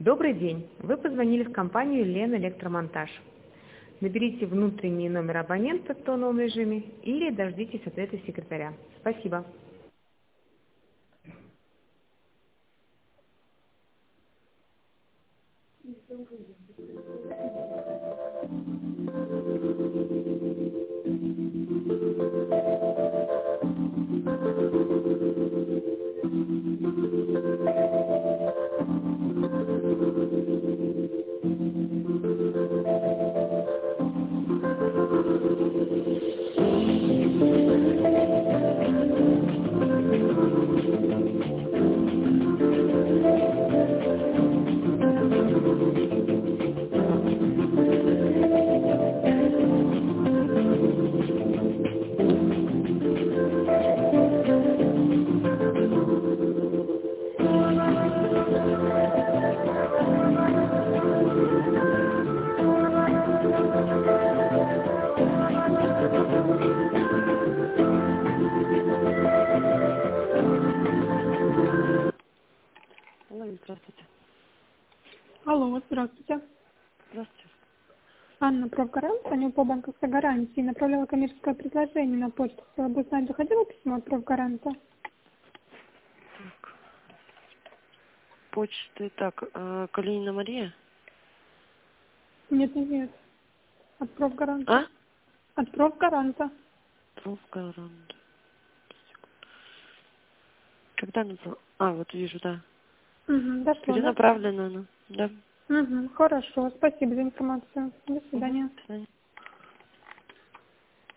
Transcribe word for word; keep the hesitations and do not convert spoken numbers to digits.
Добрый день! Вы позвонили в компанию Лен Электромонтаж. Наберите внутренний номер абонента в тоновом режиме или дождитесь ответа секретаря. Спасибо. Алло, здравствуйте. Алло, здравствуйте. Здравствуйте. Анна, профгарант, звоню по банковской гарантии. Направляла коммерческое предложение на почту. Хотела бы узнать, доходило письмо от профгаранта? Так. Почты, так, э, Калинина Мария? Нет, нет, нет. От профгаранта. А? От профгаранта. Профгарант. Когда написала? А, вот вижу, да. Угу, дошло, да? Перенаправлена она, да. Угу, хорошо, спасибо за информацию. До Угу. свидания. До свидания.